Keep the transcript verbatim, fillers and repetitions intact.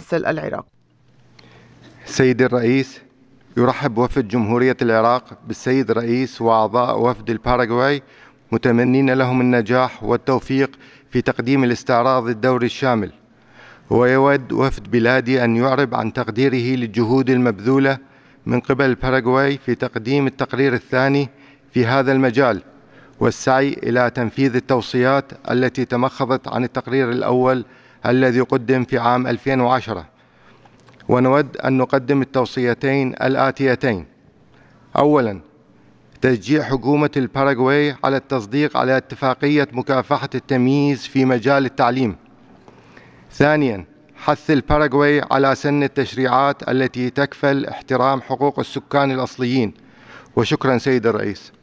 ممثل العراق. سيدي الرئيس، يرحب وفد جمهورية العراق بالسيد الرئيس وأعضاء وفد الباراغواي متمنين لهم النجاح والتوفيق في تقديم الاستعراض الدوري الشامل. ويود وفد بلادي أن يعرب عن تقديره للجهود المبذولة من قبل الباراغواي في تقديم التقرير الثاني في هذا المجال والسعي إلى تنفيذ التوصيات التي تمخضت عن التقرير الأول الذي قدم في عام ألفين وعشرة. ونود أن نقدم التوصيتين الآتيتين: أولاً، تشجيع حكومة الباراغواي على التصديق على اتفاقية مكافحة التمييز في مجال التعليم. ثانياً، حث الباراغواي على سن التشريعات التي تكفل احترام حقوق السكان الأصليين. وشكراً سيد الرئيس.